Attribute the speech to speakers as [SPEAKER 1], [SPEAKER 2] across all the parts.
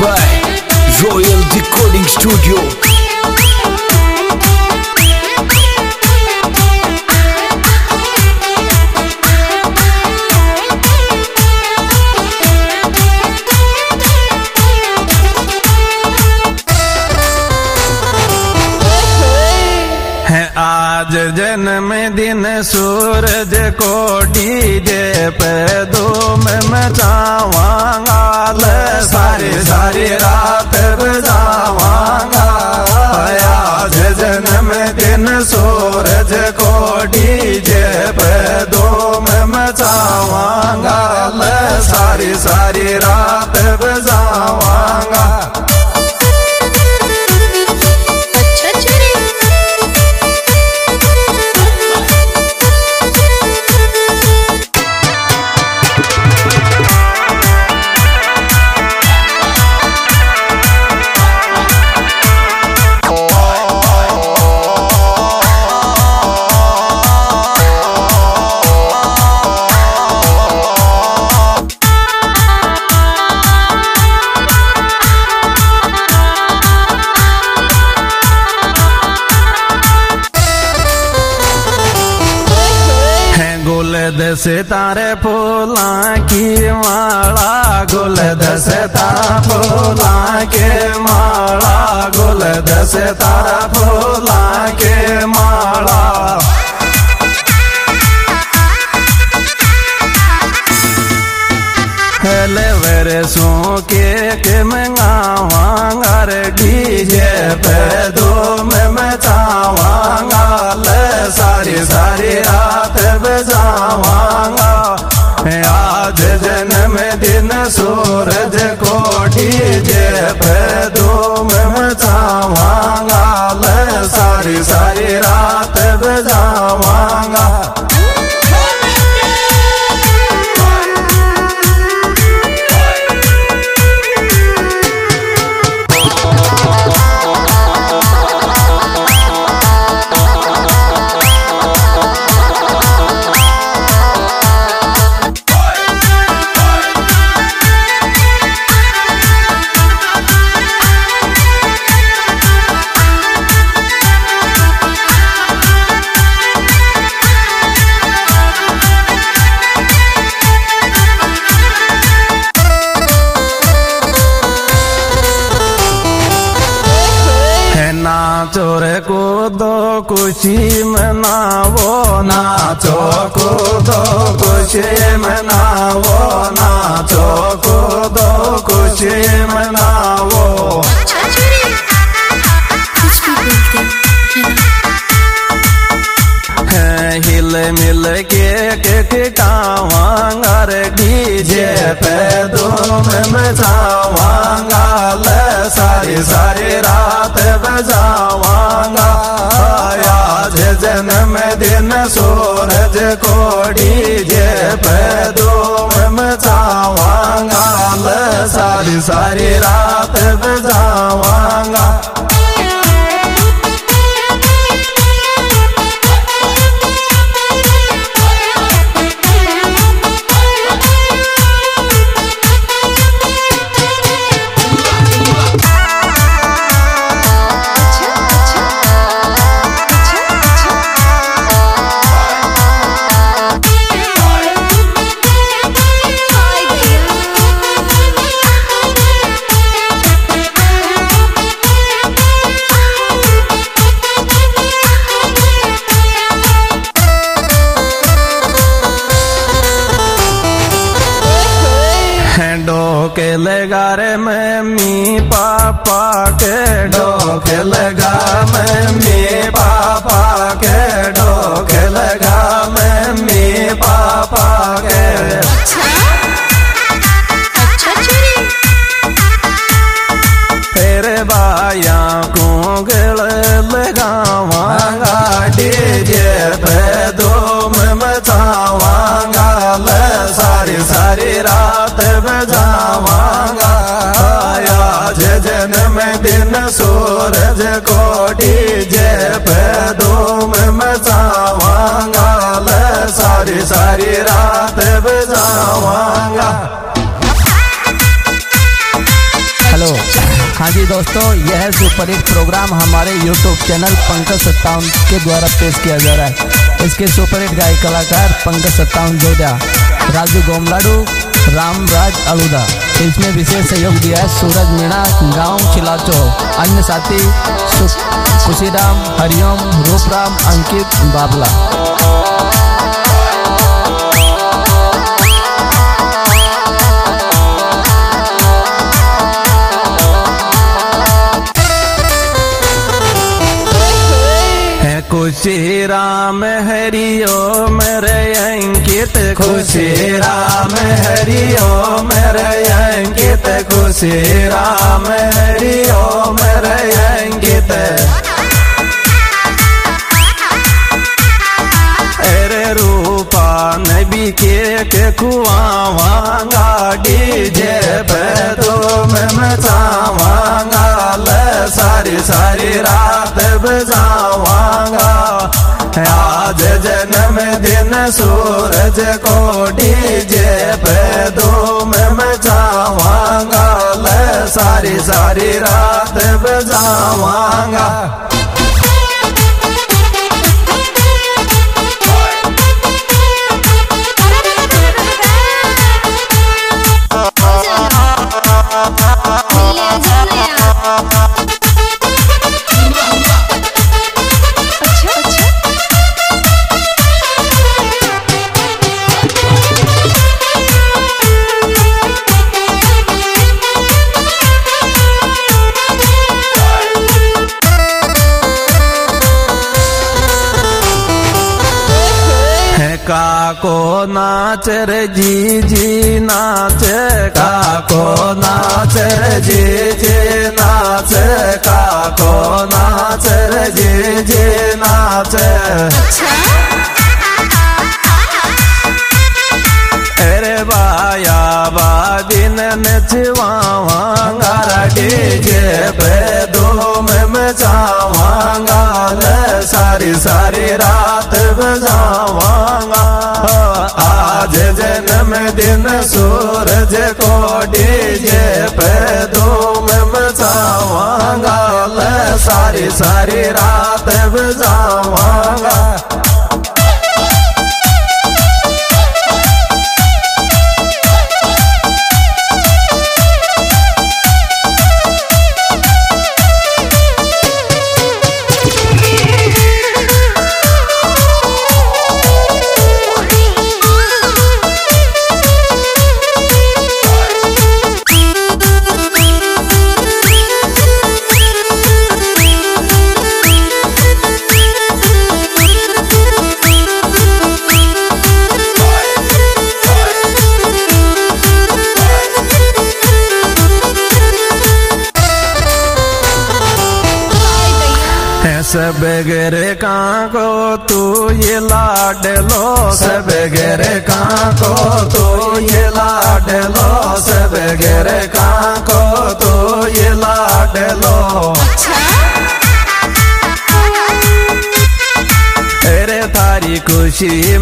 [SPEAKER 1] by Royal Decoding Studio.
[SPEAKER 2] आज जन्मदिन सूरज को डीजे पे धूम मचावांगा, सारी सारी रात बजावांगा। आज जन्मदिन सूरज को डीजे पे धूम मचावांगा, सारी सारी रात बजावांगा। गुलद सितारे फूलां की माला, गुलद सितारा फूलां के माला, गुलद सितारा फूलां के माला। हेले वरसों के मंगावांगा, डीजे पे धूम मचावांगा, सारी सारी रात बजावांगा। आज जन्मदिन सूरज को डीजे पे धूम मचावांगा, सारी सारी रात बजावांगा। नाचो रे कूदो खुशी मनावो, नाचो कूदो खुशी मनावो, नाचो कूदो खुशी मनावो। हिल मिल के गावांगा, डीजे पे धूम मचावांगा, सारी सारी रात बजावांगा। आज जन्मदिन सूरज को डीजे पे धूम मचावांगा, सारी सारी रात बजावांगा। डोके लगा रे मम्मी पापा के, डोके लगा मम्मी पापा के, डोके लगा मम्मी पापा के। फिर बाया को गल लगावांगा, डीजे पे धूम मचावांगा, सारी सारी रात बजावांगा। आज जन्मदिन सूरज को डीजे पे धूम मचावांगा, सारी सारी रात बजावांगा।
[SPEAKER 1] हेलो
[SPEAKER 3] जी दोस्तों, यह सुपरहिट प्रोग्राम हमारे YouTube चैनल पंकज 57 के द्वारा पेश किया जा रहा है। इसके सुपरहिट गायक कलाकार पंकज 57 जोधा, राजू गोमलाडू, रामराज अलूदा। इसमें विशेष सहयोग दिया है सूरज मीणा, गांव चिलाचो। अन्य साथी खुशीराम, हरिओम, रूपराम, अंकित, बाबला।
[SPEAKER 2] खुशी राम हरिओ मेरे अंकित, खुशी राम हरिओ मेरे अंकित, खुशी राम हरिओ मेरे अंकित। अरे रूपा नबी के खुआवांगा, डीजे पे तो मैं मचावांगा, सारी सारी रात बजावांगा। आज जन्मदिन सूरज को डीजे पे दो मैं मचावांगा, सारी सारी रात बजावांगा। काको नाच रे जी जी नाच, काको नाच रे जी जी नाच, काको नाच रे जी जी नाच। अरे बाया बादिन नचवावांगा, डीजे पे दो मैं मचावांगा, सारी सारी रात बजावांगा। आज जन्मदिन सूरज को डीजे पे दो मैं मचावांगा, सारी सारी रात बजावांगा। सब गेरे काको तू ये लाड लो, सब गेरे काको तू ये लाड लो, सब गेरे काको तू ये लाड लो। अरे थारी खुशी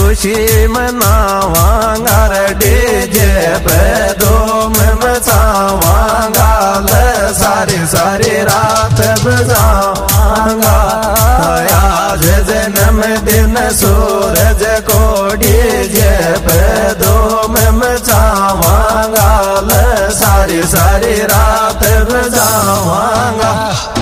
[SPEAKER 2] मनावांगा, डीजे पे दो मैं मचावांगा, सारी सारी रात बजावांगा। आज जन्मदिन सूरज को डीजे पे दो मैं मचावांगा, सारी सारी रात बजावांगा।